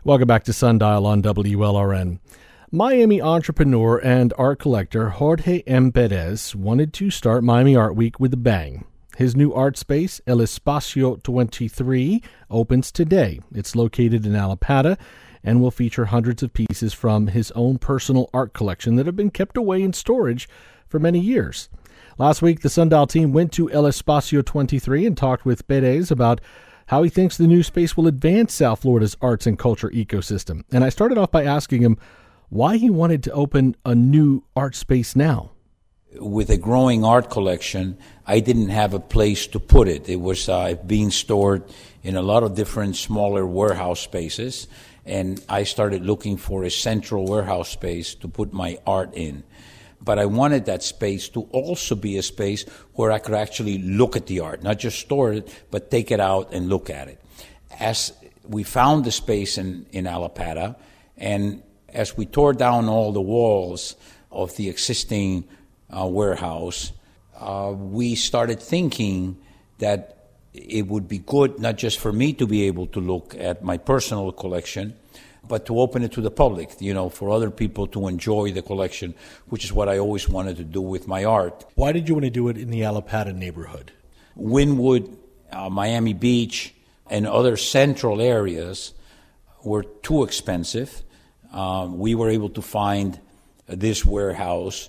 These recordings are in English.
Welcome back to Sundial on WLRN. Miami entrepreneur and art collector Jorge M. Perez wanted to start Miami Art Week with a bang. His new art space, El Espacio 23, opens today. It's located in Allapattah and will feature hundreds of pieces from his own personal art collection that have been kept away in storage for many years. Last week, the Sundial team went to El Espacio 23 and talked with Perez about how he thinks the new space will advance South Florida's arts and culture ecosystem. And I started off by asking him why he wanted to open a new art space now. With a growing art collection, I didn't have a place to put it. It was being stored in a lot of different smaller warehouse spaces, and I started looking for a central warehouse space to put my art in. But I wanted that space to also be a space where I could actually look at the art, not just store it, but take it out and look at it. As we found the space in Allapattah, and as we tore down all the walls of the existing warehouse, we started thinking that it would be good not just for me to be able to look at my personal collection, but to open it to the public, for other people to enjoy the collection, which is what I always wanted to do with my art. Why did you want to do it in the Allapattah neighborhood? Wynwood, Miami Beach, and other central areas were too expensive. We were able to find this warehouse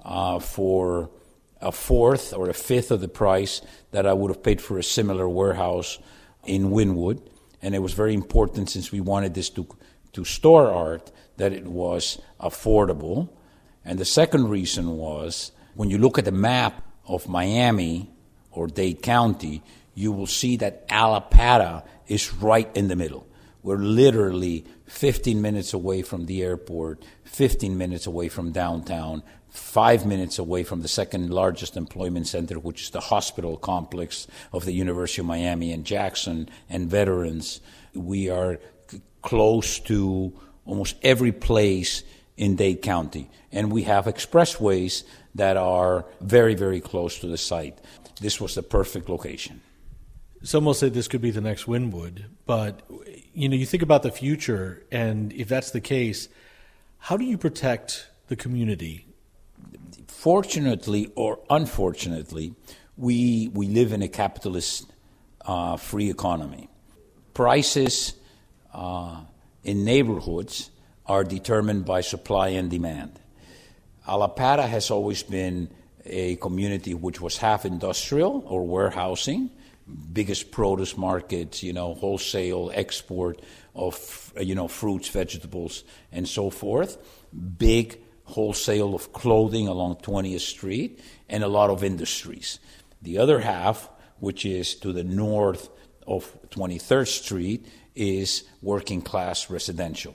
for a fourth or a fifth of the price that I would have paid for a similar warehouse in Wynwood. And it was very important, since we wanted this to store art, that it was affordable. And the second reason was, when you look at the map of Miami or Dade County, you will see that Allapattah is right in the middle. We're literally 15 minutes away from the airport, 15 minutes away from downtown, 5 minutes away from the second largest employment center, which is the hospital complex of the University of Miami and Jackson and Veterans. We are close to almost every place in Dade County. And we have expressways that are very, very close to the site. This was the perfect location. Some will say this could be the next Wynwood, but you think about the future, and if that's the case, how do you protect the community? Fortunately or unfortunately, we live in a capitalist free economy. Prices in neighborhoods are determined by supply and demand. Allapattah has always been a community which was half industrial or warehousing, biggest produce markets, wholesale export of, fruits, vegetables, and so forth. Big wholesale of clothing along 20th Street, and a lot of industries. The other half, which is to the north of 23rd Street, is working class residential.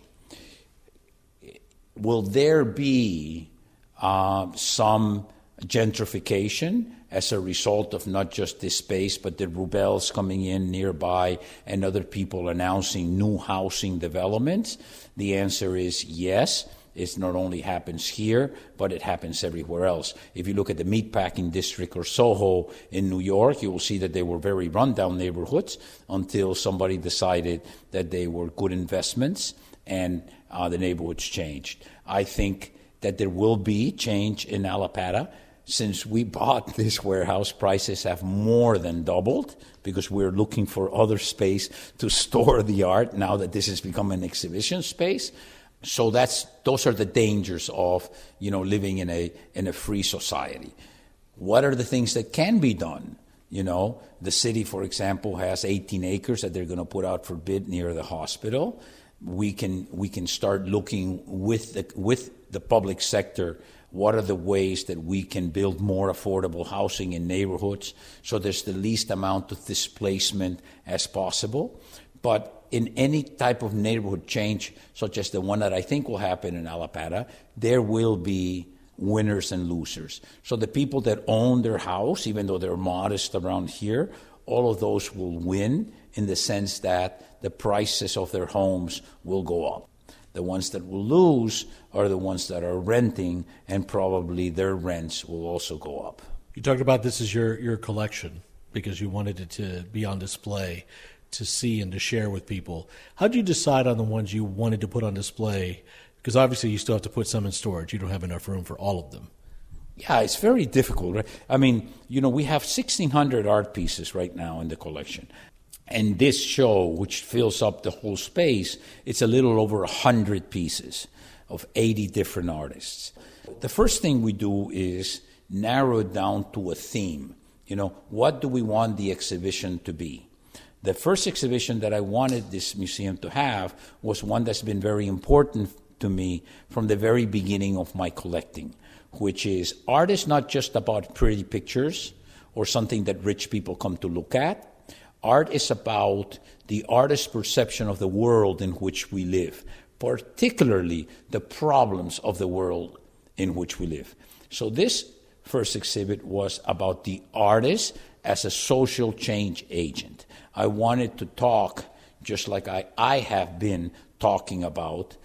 Will there be some gentrification as a result of not just this space, but the Rubels coming in nearby and other people announcing new housing developments? The answer is yes. It not only happens here, but it happens everywhere else. If you look at the Meatpacking District or Soho in New York, you will see that they were very rundown neighborhoods until somebody decided that they were good investments, and the neighborhoods changed. I think that there will be change in Allapattah. Since we bought this warehouse, prices have more than doubled because we're looking for other space to store the art now that this has become an exhibition space. So those are the dangers of living in a free society. What are the things that can be done? The city, for example, has 18 acres that they're going to put out for bid near the hospital. We can start looking with the public sector. What are the ways that we can build more affordable housing in neighborhoods so there's the least amount of displacement as possible? But in any type of neighborhood change, such as the one that I think will happen in Allapattah, there will be winners and losers. So the people that own their house, even though they're modest around here, all of those will win in the sense that the prices of their homes will go up. The ones that will lose are the ones that are renting, and probably their rents will also go up. You talked about this as your collection because you wanted it to be on display to see and to share with people. How did you decide on the ones you wanted to put on display? Because obviously you still have to put some in storage. You don't have enough room for all of them. Yeah, it's very difficult, right? I mean, we have 1,600 art pieces right now in the collection. And this show, which fills up the whole space, it's a little over 100 pieces of 80 different artists. The first thing we do is narrow it down to a theme. What do we want the exhibition to be? The first exhibition that I wanted this museum to have was one that's been very important to me from the very beginning of my collecting, which is art is not just about pretty pictures or something that rich people come to look at. Art is about the artist's perception of the world in which we live, particularly the problems of the world in which we live. So this first exhibit was about the artist as a social change agent. I wanted to talk, just like I have been talking about,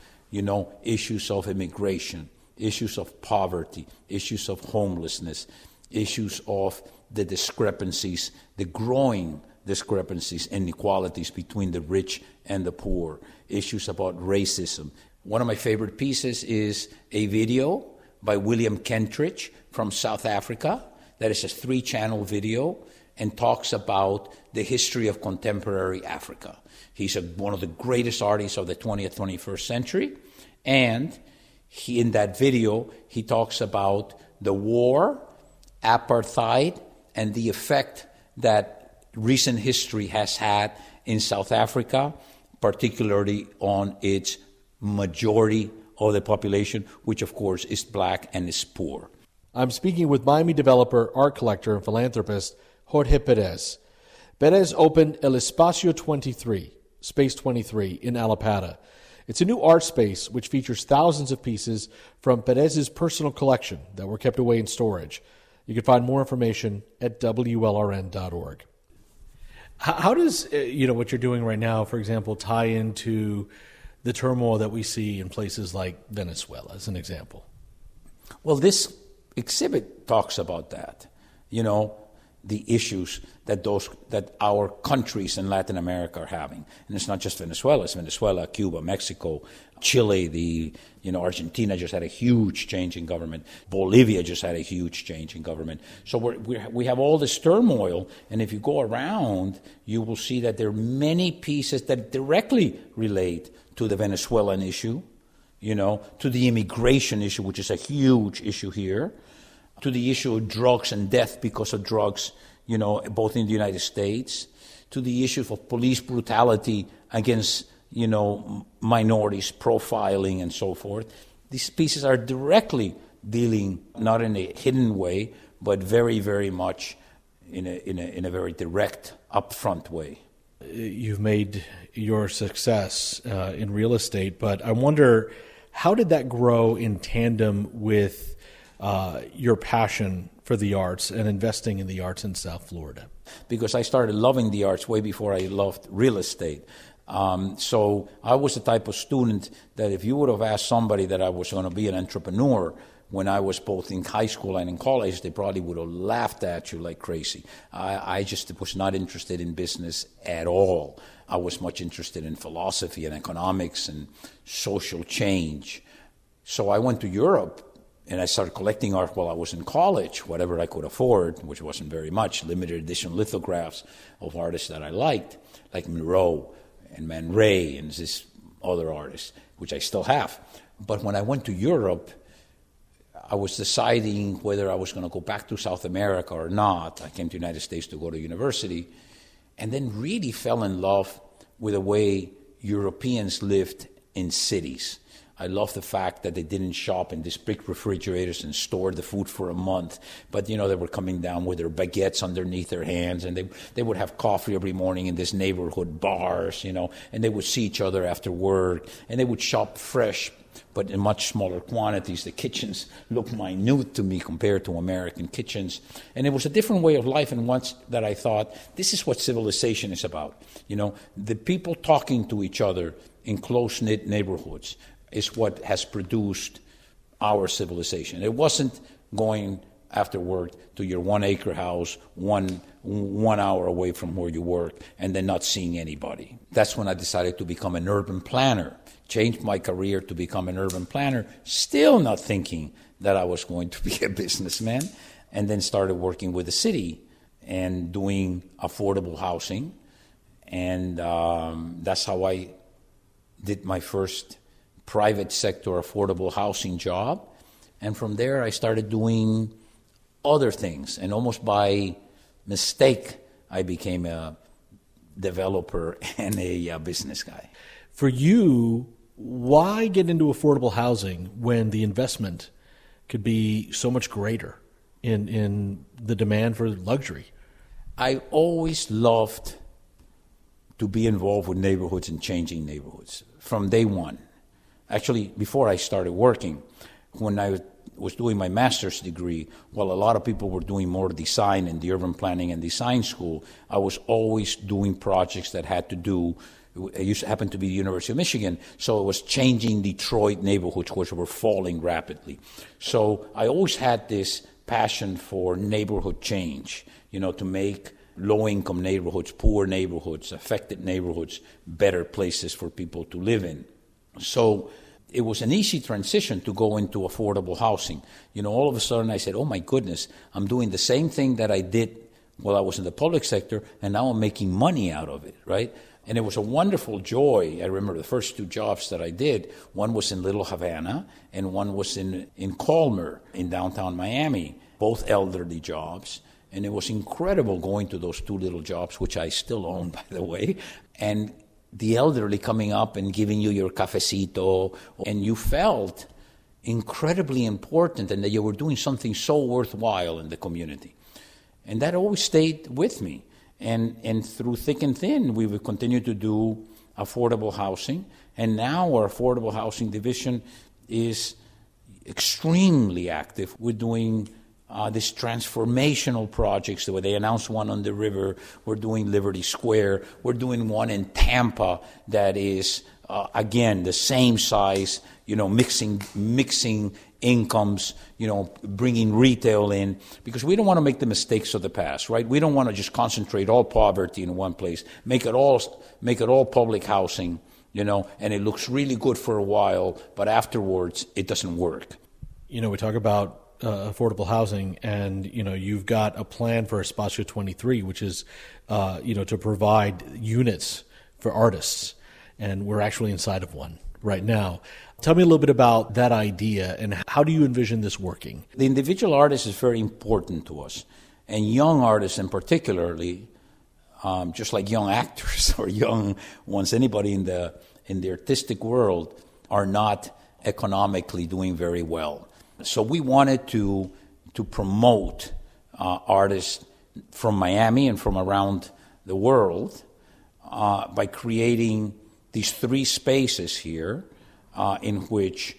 issues of immigration, issues of poverty, issues of homelessness, issues of the discrepancies, the growing discrepancies and inequalities between the rich and the poor, issues about racism. One of my favorite pieces is a video by William Kentridge from South Africa that is a 3-channel video and talks about the history of contemporary Africa. He's one of the greatest artists of the 20th, 21st century, and in that video, he talks about the war, apartheid, and the effect that recent history has had in South Africa, particularly on its majority of the population, which of course is black and is poor. I'm speaking with Miami developer, art collector, and philanthropist Jorge Perez. Perez opened El Espacio 23, Space 23, in Allapattah. It's a new art space which features thousands of pieces from Perez's personal collection that were kept away in storage. You can find more information at WLRN.org. How does what you're doing right now, for example, tie into the turmoil that we see in places like Venezuela, as an example? Well, this exhibit talks about that. The issues that our countries in Latin America are having, and it's not just Venezuela. It's Venezuela, Cuba, Mexico, Chile. Argentina just had a huge change in government. Bolivia just had a huge change in government. So we have all this turmoil, and if you go around, you will see that there are many pieces that directly relate to the Venezuelan issue, to the immigration issue, which is a huge issue here, to the issue of drugs and death because of drugs, both in the United States, to the issue of police brutality against, minorities, profiling, and so forth. These pieces are directly dealing, not in a hidden way, but very, very much in a very direct, upfront way. You've made your success in real estate, but I wonder, how did that grow in tandem with your passion for the arts and investing in the arts in South Florida? Because I started loving the arts way before I loved real estate. So I was the type of student that if you would have asked somebody that I was going to be an entrepreneur when I was both in high school and in college, they probably would have laughed at you like crazy. I just was not interested in business at all. I was much interested in philosophy and economics and social change. So I went to Europe and I started collecting art while I was in college, whatever I could afford, which wasn't very much, limited edition lithographs of artists that I liked, like Miro and Man Ray and this other artists, which I still have. But when I went to Europe, I was deciding whether I was going to go back to South America or not. I came to the United States to go to university, and then really fell in love with the way Europeans lived in cities. I love the fact that they didn't shop in these big refrigerators and store the food for a month. But, they were coming down with their baguettes underneath their hands, and they would have coffee every morning in this neighborhood bars, and they would see each other after work, and they would shop fresh, but in much smaller quantities. The kitchens looked minute to me compared to American kitchens. And it was a different way of life, and once that I thought, this is what civilization is about. The people talking to each other in close-knit neighborhoods is what has produced our civilization. It wasn't going after work to your 1 acre house, one hour away from where you work, and then not seeing anybody. That's when I decided to become an urban planner, changed my career to become an urban planner, still not thinking that I was going to be a businessman, and then started working with the city and doing affordable housing. And that's how I did my first private sector affordable housing job. And from there, I started doing other things. And almost by mistake, I became a developer and a business guy. For you, why get into affordable housing when the investment could be so much greater in the demand for luxury? I always loved to be involved with neighborhoods and changing neighborhoods from day one. Actually, before I started working, when I was doing my master's degree, while a lot of people were doing more design in the urban planning and design school, I was always doing projects that had to do, it used to happen to be the University of Michigan, so it was changing Detroit neighborhoods which were falling rapidly. So I always had this passion for neighborhood change, to make low-income neighborhoods, poor neighborhoods, affected neighborhoods, better places for people to live in. So it was an easy transition to go into affordable housing. All of a sudden I said, oh my goodness, I'm doing the same thing that I did while I was in the public sector, and now I'm making money out of it, right? And it was a wonderful joy. I remember the first 2 jobs that I did. One was in Little Havana, and one was in Colmer in downtown Miami, both elderly jobs. And it was incredible going to those 2 little jobs, which I still own, by the way, and the elderly coming up and giving you your cafecito, and you felt incredibly important and that you were doing something so worthwhile in the community. And that always stayed with me. And through thick and thin, we would continue to do affordable housing. And now our affordable housing division is extremely active. We're doing these transformational projects. Where they announced one on the river. We're doing Liberty Square. We're doing one in Tampa that is, again, the same size, mixing incomes, bringing retail in, because we don't want to make the mistakes of the past, right? We don't want to just concentrate all poverty in one place, make it all public housing, and it looks really good for a while, but afterwards it doesn't work. We talk about affordable housing, and you've got a plan for Espacio 23, which is to provide units for artists, and we're actually inside of one right now. Tell me a little bit about that idea, and how do you envision this working? The individual artist is very important to us, and young artists in particularly, just like young actors or young ones, anybody in the artistic world, are not economically doing very well. So we wanted to promote artists from Miami and from around the world by creating these 3 spaces here in which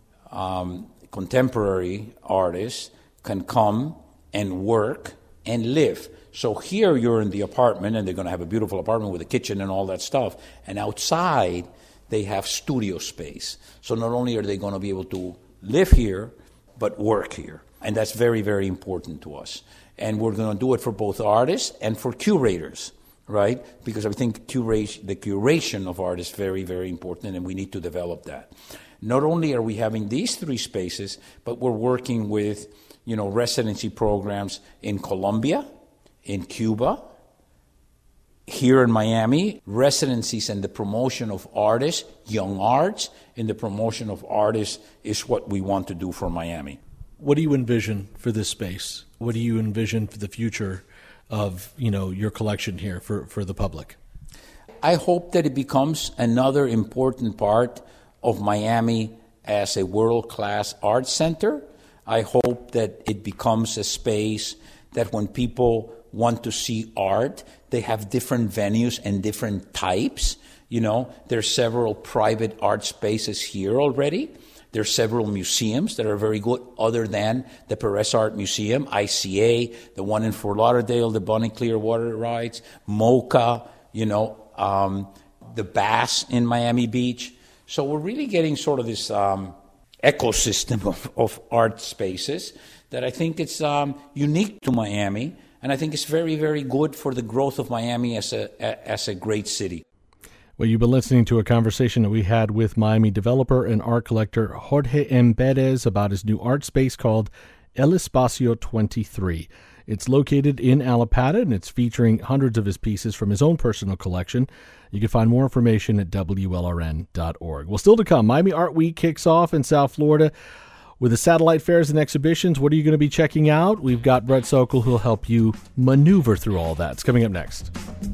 contemporary artists can come and work and live. So here you're in the apartment, and they're going to have a beautiful apartment with a kitchen and all that stuff. And outside, they have studio space. So not only are they going to be able to live here, but work here. And that's very, very important to us. And we're going to do it for both artists and for curators, right? Because I think the curation of art is very, very important, and we need to develop that. Not only are we having these 3 spaces, but we're working with, residency programs in Colombia, in Cuba, here in Miami, residencies and the promotion of artists, young arts, and the promotion of artists is what we want to do for Miami. What do you envision for this space? What do you envision for the future of, your collection here for the public? I hope that it becomes another important part of Miami as a world-class art center. I hope that it becomes a space that when people want to see art, they have different venues and different types. There's several private art spaces here already. There's several museums that are very good, other than the Perez Art Museum, ICA, the one in Fort Lauderdale, the Bonnie Clearwater rides, MoCA, the Bass in Miami Beach. So we're really getting sort of this ecosystem of art spaces that I think it's unique to Miami, and I think it's very, very good for the growth of Miami as a great city. Well, you've been listening to a conversation that we had with Miami developer and art collector Jorge M. Perez about his new art space called El Espacio 23. It's located in Allapattah, and it's featuring hundreds of his pieces from his own personal collection. You can find more information at WLRN.org. Well, still to come, Miami Art Week kicks off in South Florida with the satellite fairs and exhibitions. What are you going to be checking out? We've got Brett Sokol who'll help you maneuver through all that. It's coming up next.